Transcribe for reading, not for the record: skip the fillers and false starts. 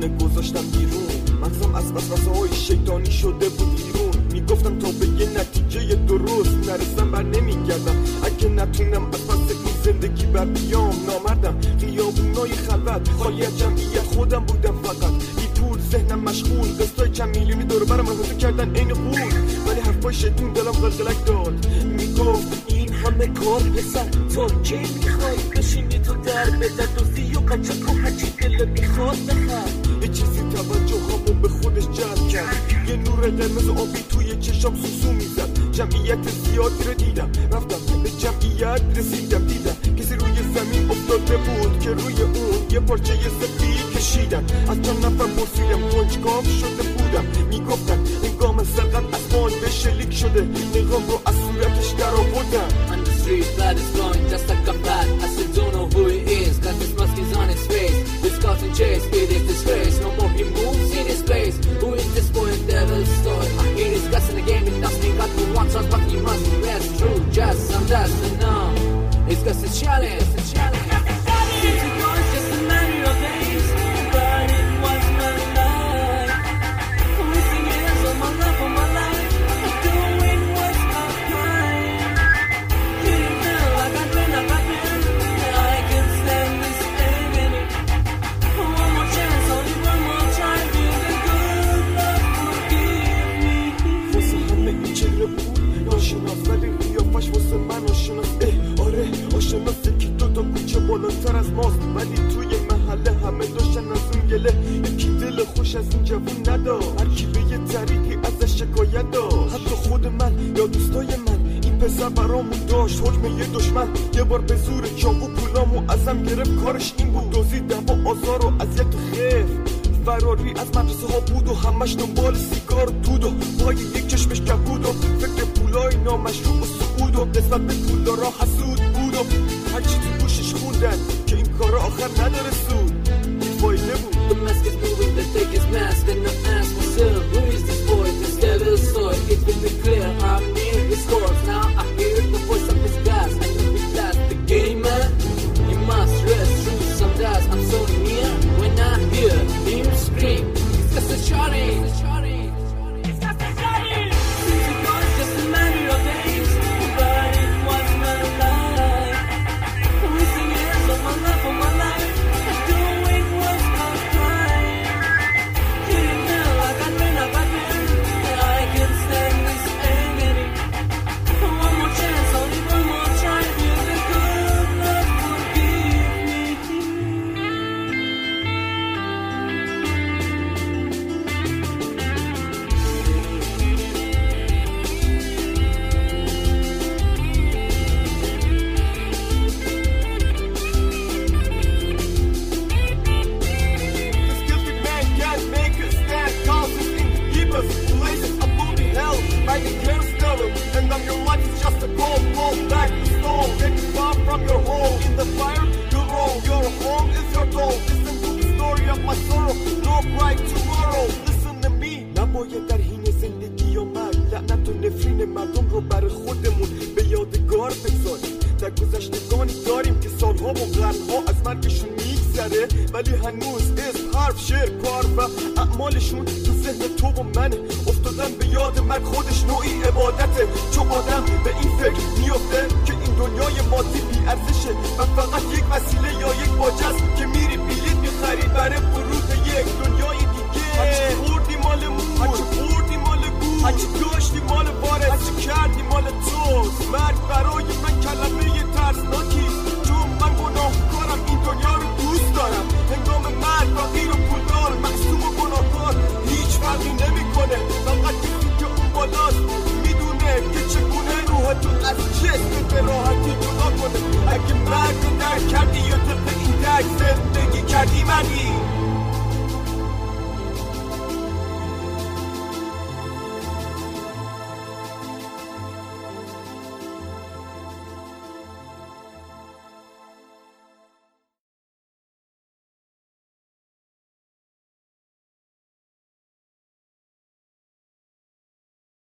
دیگه گذاشتم بیرون. مغزم از وسوسه های شیطانی شده بود بیرون. میگفتم تا به یه نتیجه درست نرسم بر نمیگردم. اگه نتونم از پس این زندگی بر بیام نامردم. خیابونای خلوت خالی از جمعیت خودم بودم فقط بی پول، ذهنم مشغول، قسطای چند میلیونی دور برم حاضر کردن عین غول. ولی حرفای شیطون دلم قلقلک داد، میگفت این همه کار پسر تا کی میخوای بشینی تو در بدن دوزی و قچک و هرچی دل میخواد بخر. یه چیزی توجه همون به خودش جلب کرد، یه نور قرمز آبی توی چشم سوسو میزد. جمعیت زیادی رو دیدم، رفتم به جمعیت رسیدم، دیدم کسی روی زمین افتاده بود که روی اون یه پارچه سفید کشیدن. از چند نفر پرسیدم کنجکاو شده بودم، میگفتن انگام سرقت اسمان به شلیک شده. نقام رو از صورتش در آوردم. On the street, blood is flowing just like a bat. I still don't know who he is, cause this mask is on his face. This caught and chase, it is disgrace. No more he moves in his place. Who is this boy in devil's story? He is discussing the game, it doesn't got who wants us, but he must rest true. Just some dust and now it's just a challenge, it's a challenge. Since it was just a matter of days, but it was my life. Wasting years of my life, of my life. Doing what's my crime. Getting feel like I've been. I can stand this agony. One more chance, only one more try. Feel the good love, forgive me. واسه همه این چهره بود ناشناس، ولی قیافش واسه من آشناس. آره آشناسه که دوتا کوچه بالاتر از ماست، ولی توی محله همه داشتن از اون گله. یکی دل خوش از این جوون ندار، هر کی به یه طریقی ازش شکایت داشت. حتی خود من یا دوستای من، این پسر برامون داشت حکم یه دشمن. یه بار به زور چاقو پولامو ازم گرفت، کارش این بود دزدی، دعوا، آزار و اذیت و خف. فراری از مدرسه ها بود و همش دنبال سیگار و دود و پای یک چشمش کبود و فکر پولای نامشروع و سعود و قسمت به پولدارا حسود بود و هرچی تو گوشش خوندن که این کارا آخر نداره سود. فایده بود. The mask is moving, they take his mask and I ask myself, who is this boy, this devil's soul? It will be clear, I'm near his course. Now I hear the voice of his gas. I know he's last the game, man. He must rest through some dust. I'm so near when I hear him scream. It's just a shawty. It's just a shawty. Since it was just a matter of days, but it was my life. Wasting years of my life, of my life. Doing what's my crime. Getting feel like I've been. I can stand this agony. One more chance, only one more try. Feel the good love, forgive me. This gifted man can't make us stand, causes in keep us places a booty hell by the clear stone. And on your life is just a cold, cold back to stone. Getting far from your home in the fire you roll. Your home is your goal. Listen to the story of my sorrow. No bright tomorrow. Listen to me. نباید در حین زندگی و مرگ لعنت و نفرین مردم رو برای خودمون به یادگار بگذاریم. در گذشتگانی داریم که سالها و قرنها از مرگشون میگذره، ولی هنوز اسم، حرف، شعر، کار و اعمالشون تو ذهن تو و منه. افتادن به یاد مرگ خودش نوعی عبادته، چون آدم به این فکر میفته که این دنیای مادی بی ارزشه و فقط یک وسیله یا یک باجه است که میری بلیط میخری برای